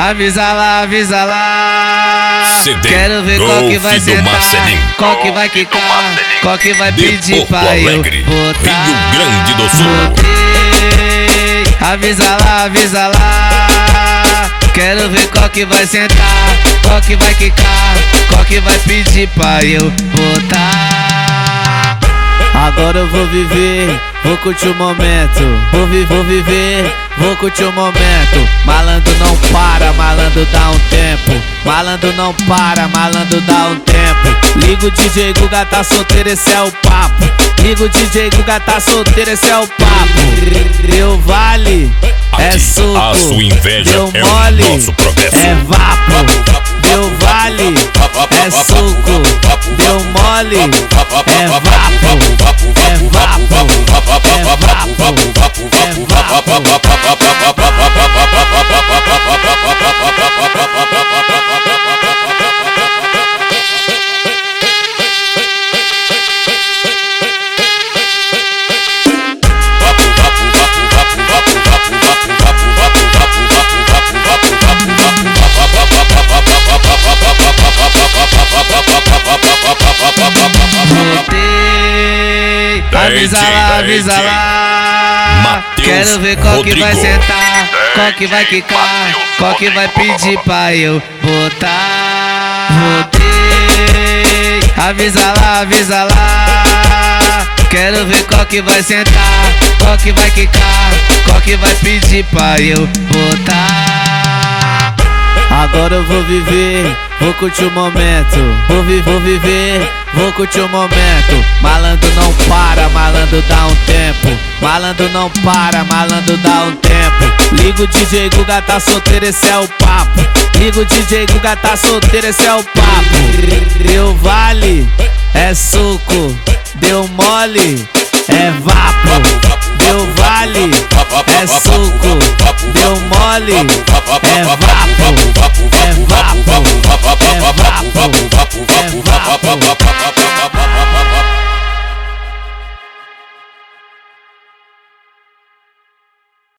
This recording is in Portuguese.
Avisa lá, avisa lá. Quero ver qual que vai sentar, qual que vai quicar, qual que vai pedir pra eu botar. Rio Grande do Sul. Avisa lá, avisa lá. Quero ver qual que vai sentar, qual que vai quicar, qual que vai pedir pra eu botar. Agora eu vou viver, vou curtir o momento. Vou viver, vou curtir o momento. Malandro não para, malandro dá um tempo. Malandro não para, malandro dá um tempo. Liga o DJ Guga, tá solteiro, esse é o papo. Liga o DJ Guga, tá solteiro, esse é o papo. Deu vale, é suco. A sua inveja deu é mole, o nosso progresso. é vapo. Deu vale, é suco. Deu mole, é vapo. É vapo, é vapo, é vapo. Avisa lá, avisa lá. Quero ver qual que vai sentar, qual que vai quicar, qual que vai pedir pra eu botar. Avisa lá, avisa lá. Quero ver qual que vai sentar, qual que vai quicar, qual que vai pedir pra eu botar. Agora eu vou viver, vou curtir o momento. Vou viver, vou curtir o momento. Malandro não para, malandro dá um tempo. Malandro não para, malandro dá um tempo. Liga o DJ Guga, tá solteiro, esse é o papo. Liga o DJ Guga, tá solteiro, esse é o papo. Deu vale, é suco. Deu mole, é vapo. Deu vale, é suco. Deu mole, é vapo. É vapo, é vapo.